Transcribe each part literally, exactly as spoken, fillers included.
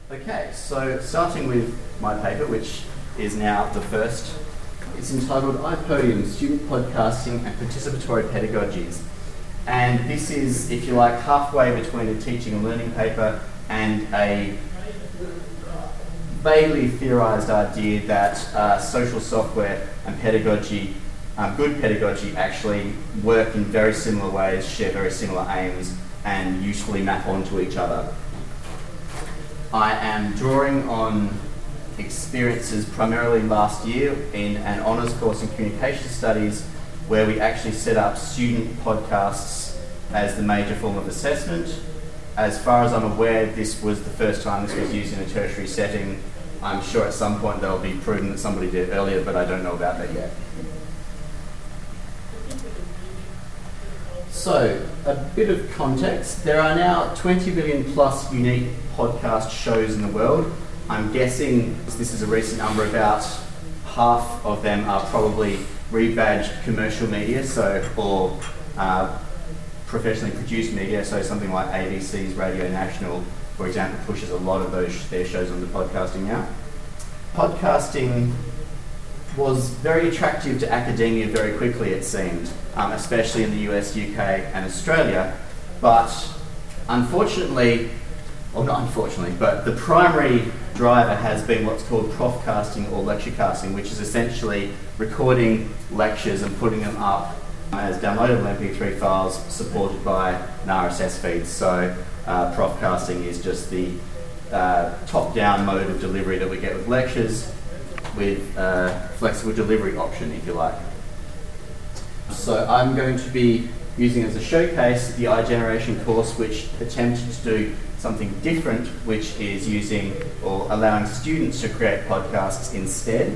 Okay, so starting with my paper, which is now the first, it's entitled iPodium, Student Podcasting and Participatory Pedagogies. And this is, if you like, halfway between a teaching and learning paper and a vaguely theorised idea that uh, social software and pedagogy, um, good pedagogy, actually work in very similar ways, share very similar aims, and usefully map onto each other. I am drawing on experiences primarily last year in an honours course in communication studies where we actually set up student podcasts as the major form of assessment. As far as I'm aware, this was the first time this was used in a tertiary setting. I'm sure at some point they'll be proven that somebody did it earlier, but I don't know about that yet. So, a bit of context. There are now twenty billion plus unique podcast shows in the world. I'm guessing this is a recent number, about half of them are probably rebadged commercial media, so or uh, professionally produced media, so something like A B C's Radio National, for example, pushes a lot of those their shows onto podcasting now. Podcasting was very attractive to academia very quickly, it seemed, um, especially in the U S, U K and Australia, but unfortunately, well not unfortunately, but the primary driver has been what's called profcasting or lecture casting, which is essentially recording lectures and putting them up as downloadable M P three files supported by an R S S feed. So uh, profcasting is just the uh, top-down mode of delivery that we get with lectures, with uh, flexible delivery option, if you like. So I'm going to be using as a showcase the iGeneration course, which attempted to do something different, which is using or allowing students to create podcasts instead.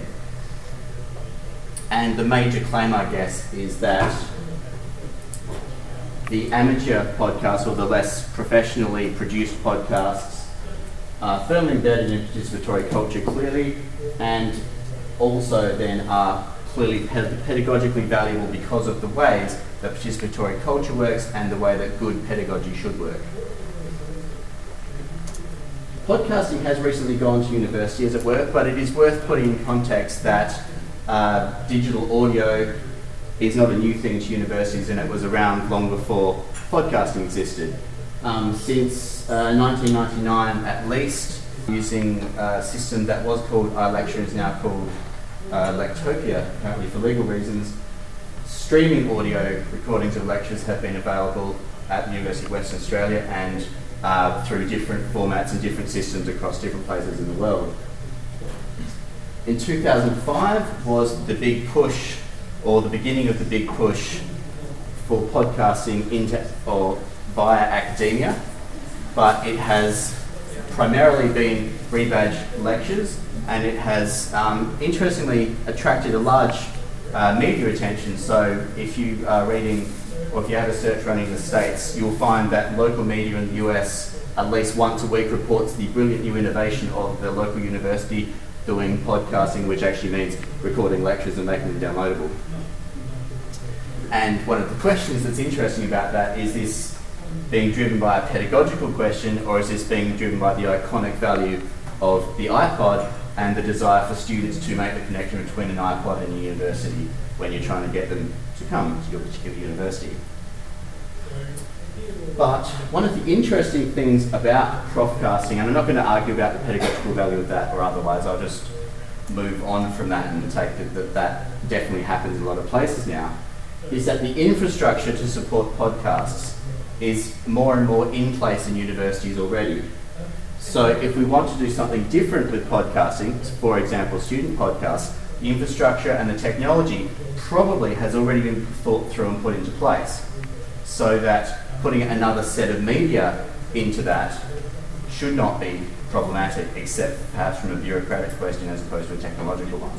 And the major claim, I guess, is that the amateur podcasts or the less professionally produced podcasts are firmly embedded in participatory culture clearly, and also then are clearly pedagogically valuable because of the ways that participatory culture works and the way that good pedagogy should work. Podcasting has recently gone to university, as it were, but it is worth putting in context that uh, digital audio is not a new thing to universities, and it was around long before podcasting existed. Um, since uh, nineteen ninety-nine at least, using a system that was called iLecture and is now called uh, Lectopia, apparently for legal reasons, streaming audio recordings of lectures have been available at the University of Western Australia and uh, through different formats and different systems across different places in the world. In two thousand five was the big push, or the beginning of the big push for podcasting into or via academia, but it has primarily been rebadged lectures, and it has um, interestingly attracted a large uh, media attention. So if you are reading, or if you have a search running in the States, you'll find that local media in the U S at least once a week reports the brilliant new innovation of the local university doing podcasting, which actually means recording lectures and making them downloadable. And one of the questions that's interesting about that is this being driven by a pedagogical question, or is this being driven by the iconic value of the iPod and the desire for students to make the connection between an iPod and a university when you're trying to get them to come to your particular university? But one of the interesting things about profcasting, and I'm not going to argue about the pedagogical value of that or otherwise, I'll just move on from that and take it that that definitely happens in a lot of places now, is that the infrastructure to support podcasts is more and more in place in universities already. So if we want to do something different with podcasting, for example student podcasts, the infrastructure and the technology probably has already been thought through and put into place, so that putting another set of media into that should not be problematic, except perhaps from a bureaucratic question as opposed to a technological one.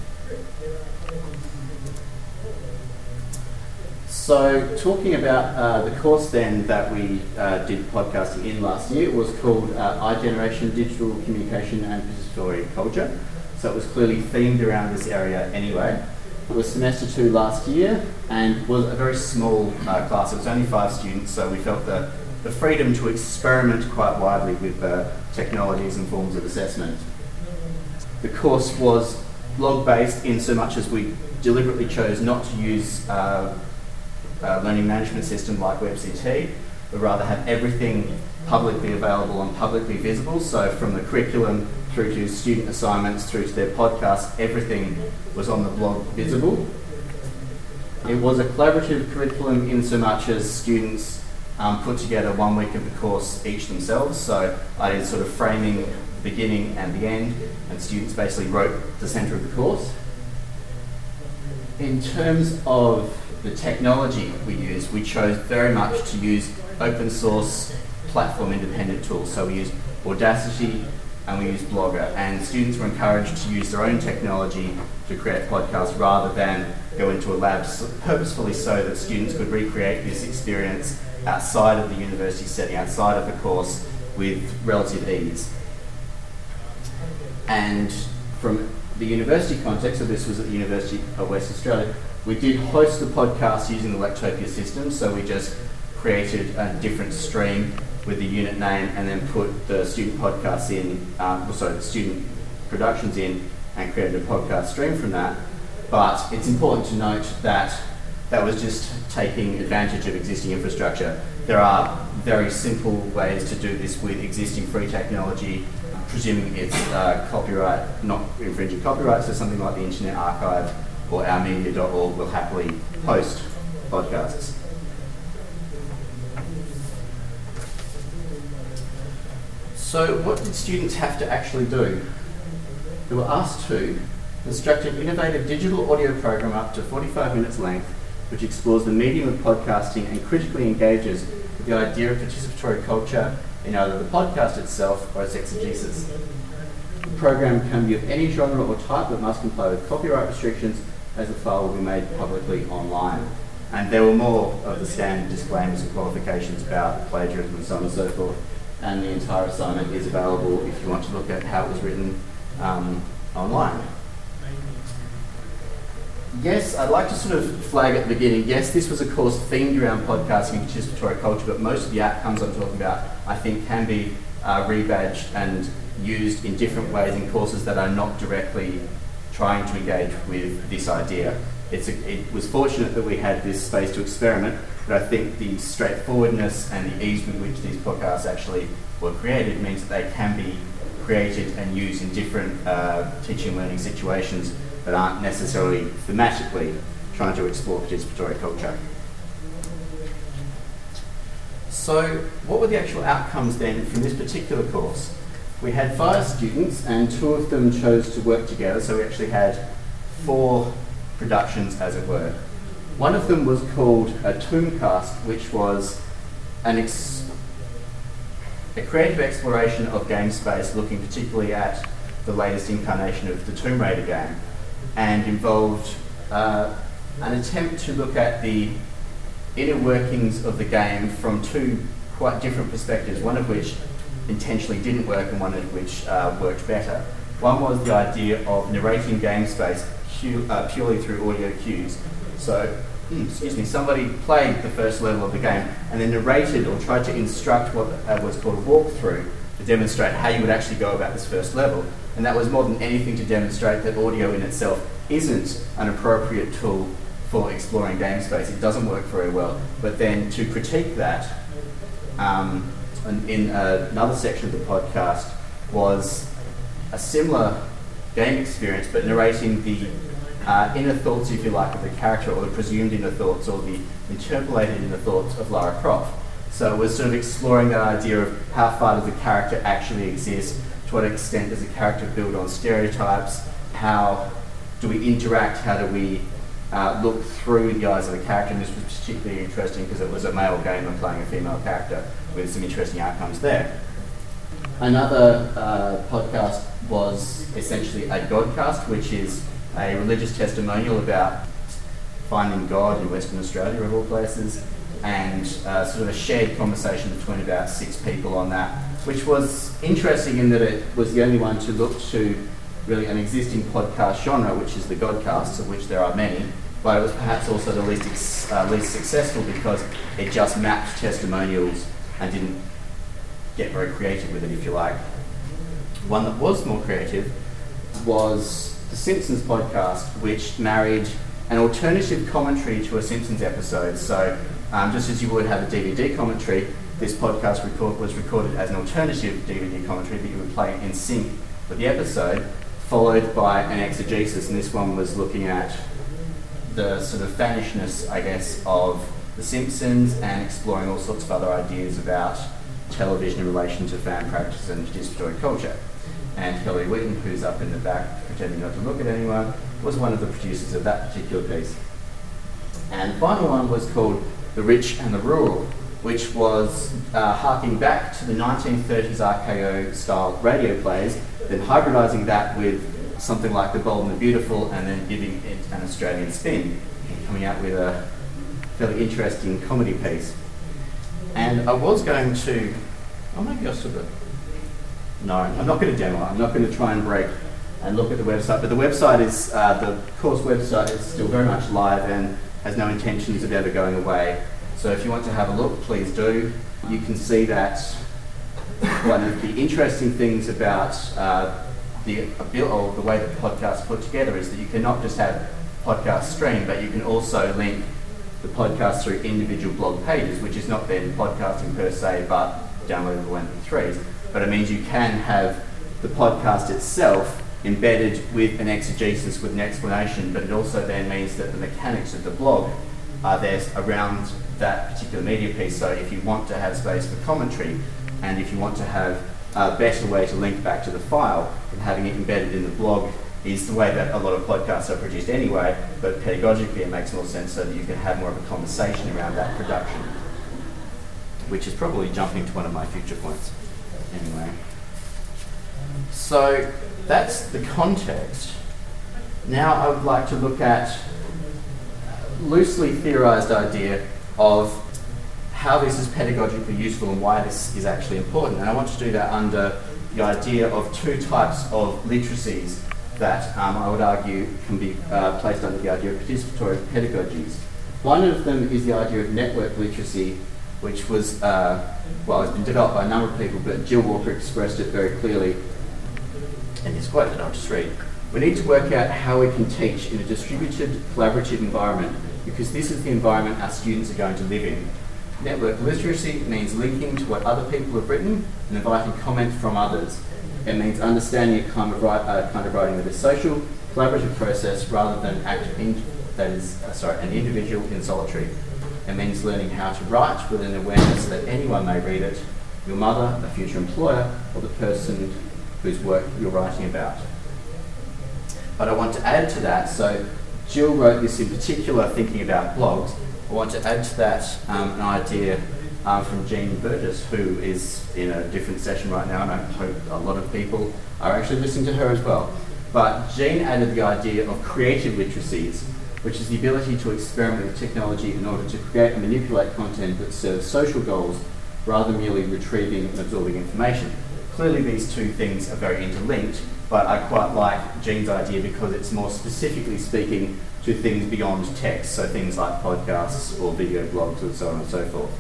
So talking about uh, the course then that we uh, did podcasting in last year, it was called uh, iGeneration Digital Communication and Participatory Culture. So it was clearly themed around this area anyway. It was semester two last year and was a very small uh, class. It was only five students, so we felt the the freedom to experiment quite widely with uh, technologies and forms of assessment. The course was blog-based in so much as we deliberately chose not to use uh, a learning management system like WebCT, but rather have everything publicly available and publicly visible. So from the curriculum through to student assignments, through to their podcasts, everything was on the blog visible. It was a collaborative curriculum in so much as students um, put together one week of the course each themselves. So I did sort of framing the beginning and the end, and students basically wrote the centre of the course. In terms of the technology we used, we chose very much to use open source platform independent tools. So we used Audacity and we used Blogger, and students were encouraged to use their own technology to create podcasts rather than go into a lab, purposefully so that students could recreate this experience outside of the university setting, outside of the course, with relative ease. And from the university context, so this was at the University of West Australia, we did host the podcast using the Lectopia system, so we just created a different stream with the unit name and then put the student podcasts in, um, sorry, the student productions in, and created a podcast stream from that. But it's important to note that that was just taking advantage of existing infrastructure. There are very simple ways to do this with existing free technology, presuming it's uh, copyright, not infringing copyright, so something like the Internet Archive or our media dot org will happily host podcasts. So what did students have to actually do? They were asked to construct an innovative digital audio program up to forty-five minutes length, which explores the medium of podcasting and critically engages with the idea of participatory culture in either the podcast itself or its exegesis. The program can be of any genre or type but must comply with copyright restrictions, as the file will be made publicly online. And there were more of the standard disclaimers and qualifications about plagiarism and so on and so forth. And the entire assignment is available if you want to look at how it was written um, online. Yes, I'd like to sort of flag at the beginning, yes, this was a course themed around podcasting and participatory culture, but most of the outcomes I'm talking about, I think, can be uh, rebadged and used in different ways in courses that are not directly trying to engage with this idea. It's a, it was fortunate that we had this space to experiment, but I think the straightforwardness and the ease with which these podcasts actually were created means that they can be created and used in different uh, teaching and learning situations that aren't necessarily thematically trying to explore participatory culture. So what were the actual outcomes then from this particular course? We had five students and two of them chose to work together, so we actually had four productions, as it were. One of them was called a Tombcast, which was an ex a creative exploration of game space, looking particularly at the latest incarnation of the Tomb Raider game, and involved uh, an attempt to look at the inner workings of the game from two quite different perspectives, one of which intentionally didn't work and one of which uh, worked better. One was the idea of narrating game space pu uh, purely through audio cues. So, mm, excuse me, somebody played the first level of the game and then narrated or tried to instruct what uh, was called a walkthrough to demonstrate how you would actually go about this first level. And that was more than anything to demonstrate that audio in itself isn't an appropriate tool for exploring game space. It doesn't work very well. But then to critique that, um, in uh, another section of the podcast was a similar game experience, but narrating the uh, inner thoughts, if you like, of the character, or the presumed inner thoughts, or the interpolated inner thoughts of Lara Croft. So we're sort of exploring that idea of how far does the character actually exist, to what extent does the character build on stereotypes, how do we interact, how do we uh, look through the eyes of the character, and this was particularly interesting because it was a male gamer playing a female character with some interesting outcomes there. Another uh, podcast was essentially a Godcast, which is a religious testimonial about finding God in Western Australia, of all places, and uh, sort of a shared conversation between about six people on that, which was interesting in that it was the only one to look to really an existing podcast genre, which is the Godcasts, of which there are many, but it was perhaps also the least, ex uh, least successful because it just mapped testimonials and didn't get very creative with it, if you like. One that was more creative was The Simpsons podcast, which married an alternative commentary to a Simpsons episode. So um, just as you would have a D V D commentary, this podcast record was recorded as an alternative D V D commentary that you would play in sync with the episode, followed by an exegesis, and this one was looking at the sort of fanishness, I guess, of The Simpsons and exploring all sorts of other ideas about television in relation to fan practice and participatory culture. And Hilary Wheaton, who's up in the back pretending not to look at anyone, was one of the producers of that particular piece. And the final one was called The Rich and the Rural, which was uh, harking back to the nineteen thirties R K O style radio plays, then hybridising that with something like The Bold and the Beautiful, and then giving it an Australian spin, and coming out with a fairly interesting comedy piece. And I was going to, oh maybe I should have, no, I'm not going to demo it, I'm not going to try and break and look at the website, but the website is, uh, the course website is still very much live and has no intentions of ever going away. So if you want to have a look, please do. You can see that one of the interesting things about uh, the, or the way the podcast is put together is that you can not just have podcast stream, but you can also link the podcast through individual blog pages, which is not then podcasting per se, but downloadable M P threes. But it means you can have the podcast itself embedded with an exegesis, with an explanation, but it also then means that the mechanics of the blog are there around that particular media piece. So if you want to have space for commentary, and if you want to have a better way to link back to the file, and having it embedded in the blog is the way that a lot of podcasts are produced anyway, but pedagogically it makes more sense so that you can have more of a conversation around that production, which is probably jumping to one of my future points. Anyway, so that's the context. Now I would like to look at a loosely theorised idea of how this is pedagogically useful and why this is actually important. And I want to do that under the idea of two types of literacies that um, I would argue can be uh, placed under the idea of participatory pedagogies. One of them is the idea of network literacy, which was, uh, well, it's been developed by a number of people, but Jill Walker expressed it very clearly in this quote that I'll just read. We need to work out how we can teach in a distributed, collaborative environment, because this is the environment our students are going to live in. Network literacy means linking to what other people have written and inviting comment from others. It means understanding a kind of, write, uh, kind of writing that is social, collaborative process rather than act in, that is, uh, sorry, an individual in solitary. It means learning how to write with an awareness that anyone may read it, your mother, a future employer, or the person whose work you're writing about. But I want to add to that, so Jill wrote this in particular thinking about blogs. I want to add to that um, an idea um, from Jean Burgess, who is in a different session right now, and I hope a lot of people are actually listening to her as well. But Jean added the idea of creative literacies, which is the ability to experiment with technology in order to create and manipulate content that serves social goals rather than merely retrieving and absorbing information. Clearly these two things are very interlinked, but I quite like Jean's idea because it's more specifically speaking to things beyond text, so things like podcasts or video blogs and so on and so forth.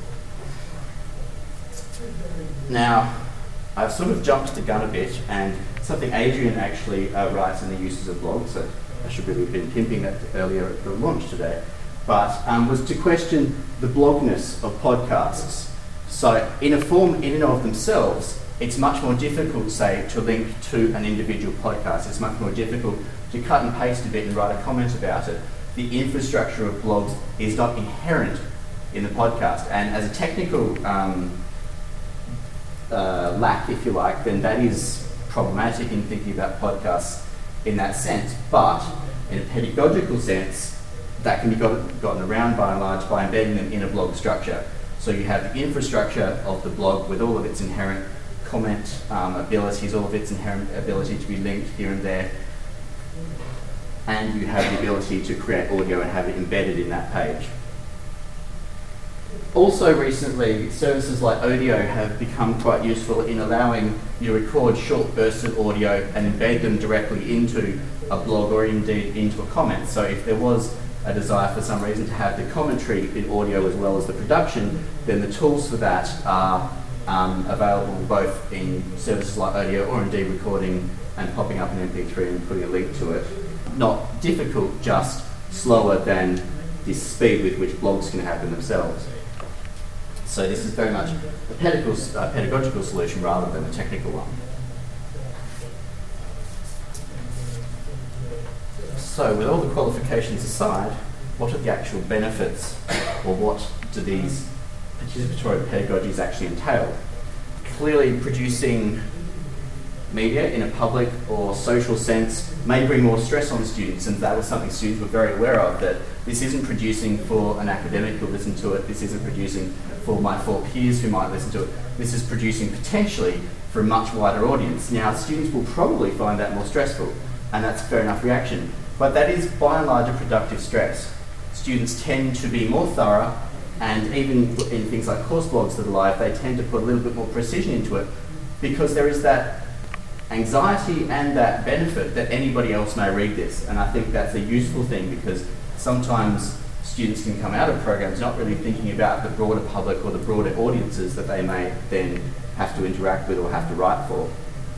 Now, I've sort of jumped the gun a bit, and something Adrian actually uh, writes in the uses of blogs, so I should really have been pimping that earlier at the launch today, but um, was to question the blogness of podcasts. So in a form in and of themselves, it's much more difficult, say, to link to an individual podcast. It's much more difficult to cut and paste a bit and write a comment about it. The infrastructure of blogs is not inherent in the podcast, and as a technical um, uh, lack, if you like, then that is problematic in thinking about podcasts in that sense. But in a pedagogical sense, that can be got, gotten around by and large by embedding them in a blog structure. So you have the infrastructure of the blog with all of its inherent comment um, abilities, all of its inherent ability to be linked here and there, and you have the ability to create audio and have it embedded in that page. Also recently, services like Odeo have become quite useful in allowing you to record short bursts of audio and embed them directly into a blog or indeed into a comment. So if there was a desire for some reason to have the commentary in audio as well as the production, then the tools for that are um, available both in services like Odeo or indeed recording and popping up an M P three and putting a link to it. Not difficult, just slower than the speed with which blogs can happen themselves. So this is very much a pedagogical, uh, pedagogical solution rather than a technical one. So with all the qualifications aside, what are the actual benefits, or what do these participatory pedagogies actually entail? Clearly, producing media in a public or social sense may bring more stress on students, and that was something students were very aware of, that this isn't producing for an academic who'll listen to it, this isn't producing for my four peers who might listen to it, this is producing potentially for a much wider audience. Now, students will probably find that more stressful, and that's a fair enough reaction, but that is by and large a productive stress. Students tend to be more thorough, and even in things like course blogs that are live, they tend to put a little bit more precision into it, because there is that anxiety and that benefit that anybody else may read this. And I think that's a useful thing, because sometimes students can come out of programs not really thinking about the broader public or the broader audiences that they may then have to interact with or have to write for.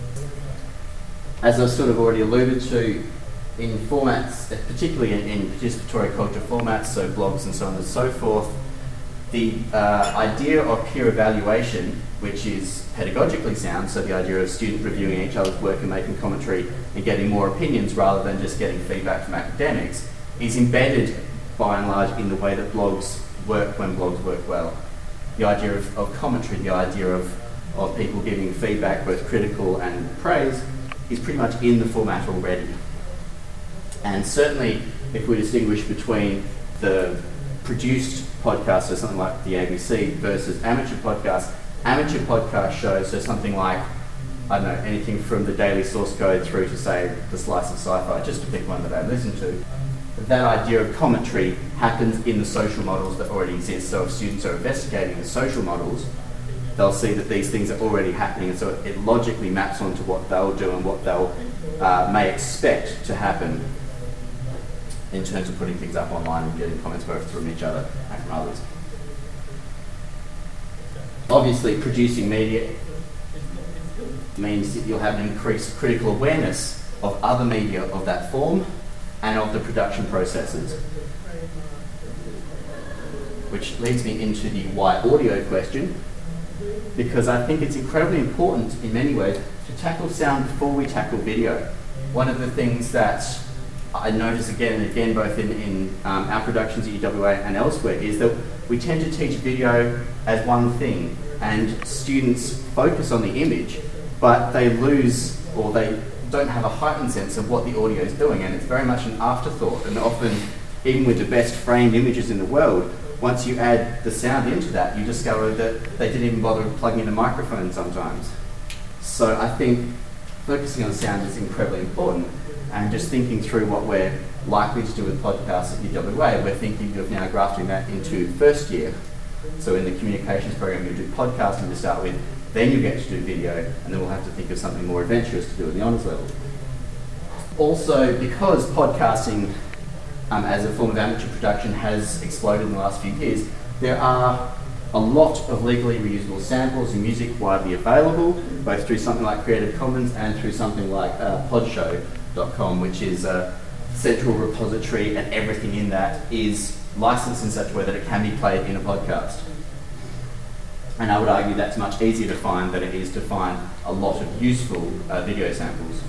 As I sort of already alluded to, in formats, particularly in, in participatory culture formats, so blogs and so on and so forth, the uh, idea of peer evaluation, which is pedagogically sound, so the idea of students reviewing each other's work and making commentary and getting more opinions rather than just getting feedback from academics, is embedded by and large in the way that blogs work when blogs work well. The idea of, of commentary, the idea of, of people giving feedback, both critical and praise, is pretty much in the format already. And certainly, if we distinguish between the produced podcast, so something like the A B C, versus amateur podcasts, amateur podcast shows, so something like, I don't know, anything from the Daily Source Code through to, say, the Slice of Sci-Fi, just to pick one that I listen to, that idea of commentary happens in the social models that already exist. So if students are investigating the social models, they'll see that these things are already happening, and so it logically maps onto what they'll do and what they'll uh, may expect to happen in terms of putting things up online and getting comments both from each other and from others. Obviously, producing media means that you'll have an increased critical awareness of other media of that form and of the production processes. Which leads me into the why audio question, because I think it's incredibly important in many ways to tackle sound before we tackle video. One of the things that I notice again and again, both in, in um, our productions at U W A and elsewhere, is that we tend to teach video as one thing, and students focus on the image, but they lose, or they don't have a heightened sense of what the audio is doing, and it's very much an afterthought. And often, even with the best framed images in the world, once you add the sound into that, you discover that they didn't even bother plugging in a microphone sometimes. So I think focusing on sound is incredibly important. And just thinking through what we're likely to do with podcasts at U W A, we're thinking of now grafting that into first year. So in the communications program, you do podcasting to start with, then you get to do video, and then we'll have to think of something more adventurous to do at the honours level. Also, because podcasting um, as a form of amateur production has exploded in the last few years, there are a lot of legally reusable samples and music widely available, both through something like Creative Commons and through something like uh, podshow dot com, which is a central repository, and everything in that is licensed in such a way that it can be played in a podcast. And I would argue that's much easier to find than it is to find a lot of useful uh, video samples.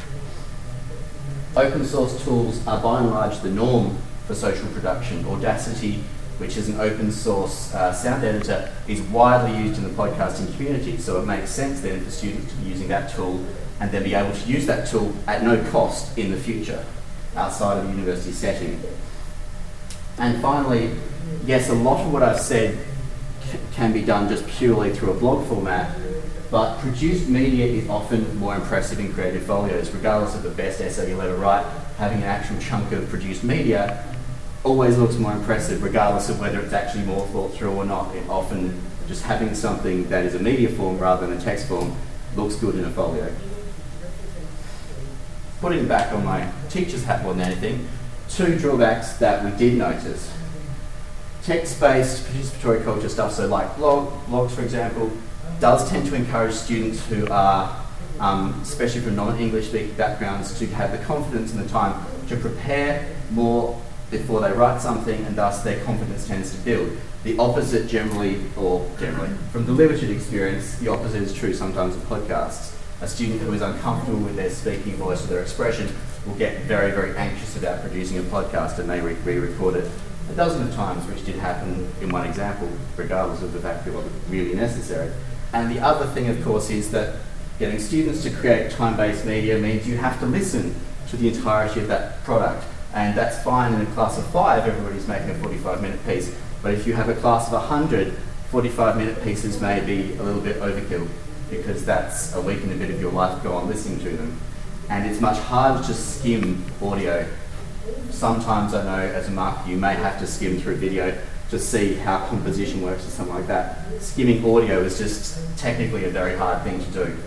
Open source tools are by and large the norm for social production. Audacity, which is an open source uh, sound editor, is widely used in the podcasting community, so it makes sense then for students to be using that tool and then be able to use that tool at no cost in the future, outside of the university setting. And finally, yes, a lot of what I've said c- can be done just purely through a blog format, but produced media is often more impressive in creative folios. Regardless of the best essay you'll ever write, having an actual chunk of produced media always looks more impressive, regardless of whether it's actually more thought through or not. It often, just having something that is a media form rather than a text form looks good in a folio. Putting back on my teacher's hat more than anything, two drawbacks that we did notice. Text-based participatory culture stuff, so like blog, blogs for example, does tend to encourage students who are, um, especially from non-English speaking backgrounds, to have the confidence and the time to prepare more before they write something, and thus their confidence tends to build. The opposite generally, or generally, from the limited experience, the opposite is true sometimes in podcasts. A student who is uncomfortable with their speaking voice or their expression will get very, very anxious about producing a podcast and may re-record it a dozen of times, which did happen in one example, regardless of the fact that it wasn't really necessary. And the other thing, of course, is that getting students to create time-based media means you have to listen to the entirety of that product. And that's fine in a class of five, everybody's making a forty-five minute piece. But if you have a class of one hundred, forty-five minute pieces may be a little bit overkill, because that's a week and a bit of your life go on listening to them. And it's much harder to skim audio. Sometimes I know as a marketer you may have to skim through video to see how composition works or something like that. Skimming audio is just technically a very hard thing to do.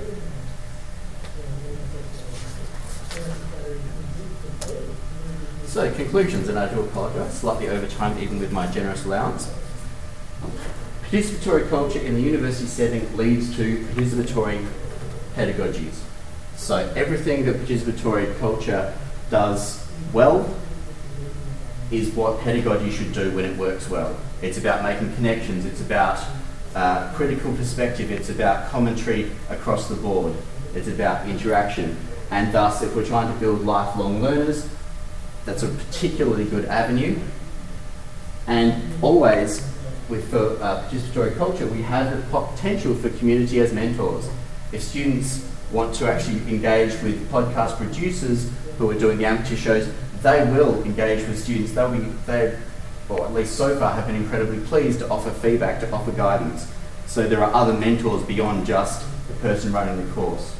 So conclusions, and I do apologise, slightly over time even with my generous allowance. Participatory culture in the university setting leads to participatory pedagogies. So everything that participatory culture does well is what pedagogy should do when it works well. It's about making connections, it's about uh, critical perspective, it's about commentary across the board, it's about interaction. And thus, if we're trying to build lifelong learners, that's a particularly good avenue. And always, with for, uh, participatory culture, we have the potential for community as mentors. If students want to actually engage with podcast producers who are doing the amateur shows, they will engage with students. They'll be, they, or at least so far, have been incredibly pleased to offer feedback, to offer guidance. So there are other mentors beyond just the person running the course.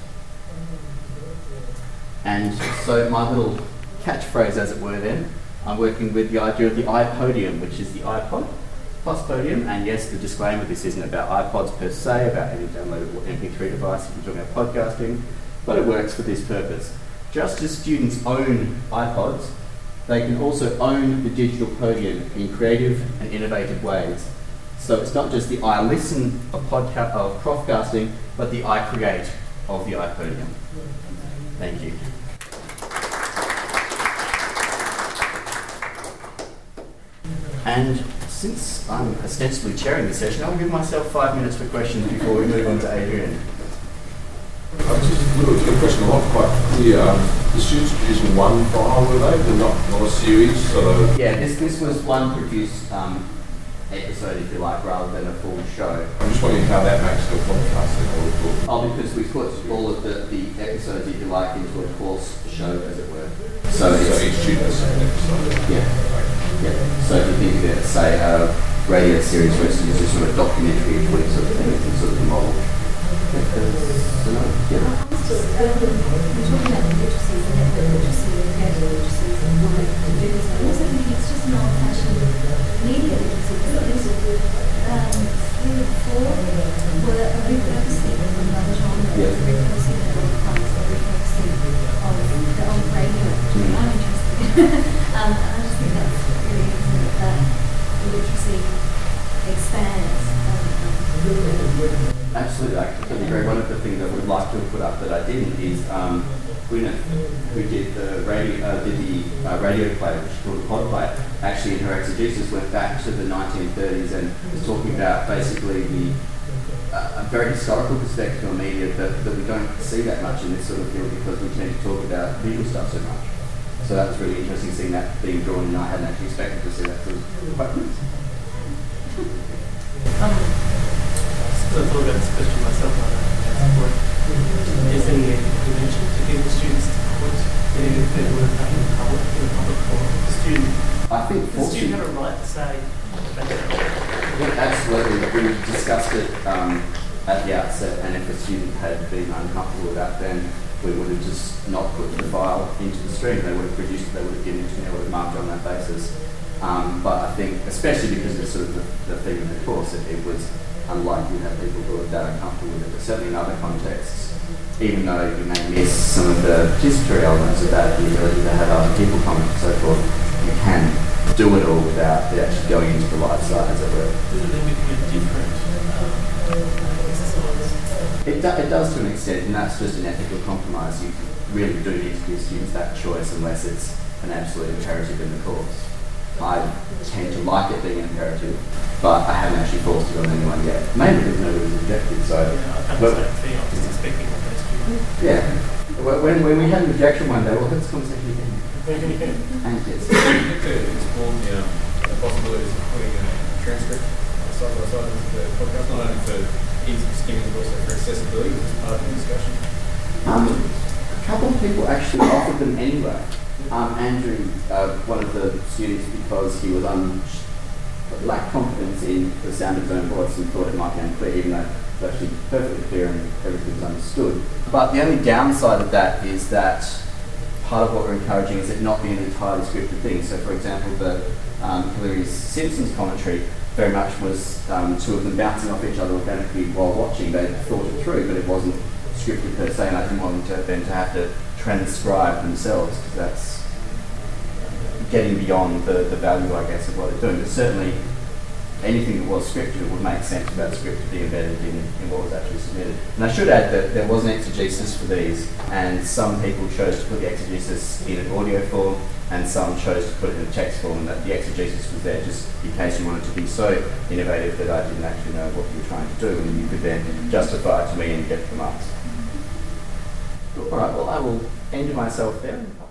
And so my little catchphrase, as it were then, I'm working with the idea of the iPodium, which is the iPod plus podium. And yes, the disclaimer, this isn't about iPods per se, about any downloadable M P three device if you're talking about podcasting, but it works for this purpose. Just as students own iPods, they can also own the digital podium in creative and innovative ways. So it's not just the I listen of, podca- of profcasting, but the I create of the iPodium. Thank you. And since I'm ostensibly chairing the session, I'll give myself five minutes for questions before we move on to Adrian. I just a little question, I'm not quite clear. Um, the students producing one file, were they? They're not, not a series? So yeah, this this was one produced um, episode, if you like, rather than a full show. I'm just wondering how that makes the podcast then. Oh, because we put all of the, the episodes, if you like, into a course show, as it were. So, so each student has an episode? Yeah. Yeah. So if you think of it, say, a radio series where students are sort of documentary each week sort of thing, it's sort of the model. So, no, yeah. I'm still, um, we're talking about the literacies, the network literacy, the creative literacies, and all the computers. I also think it's just an old-fashioned media literacy. Because um, three or four were a repurposing of another genre, yeah. a repurposing of old products, a repurposing of the old radio, which mm. I'm interested in. um, and I just think that's really important that the literacy expands. Um, Absolutely, I completely agree. One of the things I would like to have put up that I didn't is um, Gwyneth, who did the radio, uh, did the uh, radio play, which is called Pod Play, actually in her exegesis went back to the nineteen thirties and was talking about basically the uh, a very historical perspective on media that, that we don't see that much in this sort of field because we tend to talk about visual stuff so much. So that was really interesting seeing that being drawn in. I hadn't actually expected to see that, so it was quite nice. Um, I thought about this question myself. Is there any convention to give the students to put any of their work up in public, in a public forum? The student, I think the student had a right to say. Yeah, absolutely. We discussed it um, at the outset, and if a student had been uncomfortable with that, then we would have just not put the file into the stream. They would have produced it, they would have given it to me, I would have marked on that basis. Um, but I think, especially because it's sort of the, the theme of the course, it, it was unlikely to have people who are that uncomfortable with it. But certainly in other contexts, even though you may miss some of the participatory elements of that, the ability to have other people comment and so forth, can do it all without it actually going into the live site, as it were. Does it then become a different um, exercise? It, do, it does to an extent, and that's just an ethical compromise. You really do need to give students that choice unless it's an absolute imperative in the course. I tend to like it being imperative, but I haven't actually forced it on anyone yet. Mainly because nobody's objected, so... Yeah, I've done but, the same thing. I was just expecting my best student. yeah. When, when we had an objection one day, we'll have this conversation again. And yes. I think to explore the, um, the possibilities of putting a transcript side by side into the podcast, not only for ease of skimming, but also for accessibility as part of the discussion. Um, a couple of people actually offered them anyway. Um, Andrew, uh, one of the students, because he was un- lacked confidence in the sound of his own voice and thought it might be unclear, even though it was actually perfectly clear and everything was understood. But the only downside of that is that part of what we're encouraging is it not being an entirely scripted thing. So, for example, the um, Hillary Simpson's commentary very much was um, two of them bouncing off each other organically while watching. They thought it through, but it wasn't scripted per se, and I didn't want them to, them to have to transcribe themselves, because that's getting beyond the, the value, I guess, of what they're doing. But certainly, anything that was scripted would make sense for that script to be embedded in, in what was actually submitted. And I should add that there was an exegesis for these, and some people chose to put the exegesis in an audio form, and some chose to put it in a text form, and that the exegesis was there just in case you wanted to be so innovative that I didn't actually know what you were trying to do, and you could then justify it to me and get the marks. All right, well, I will end myself there.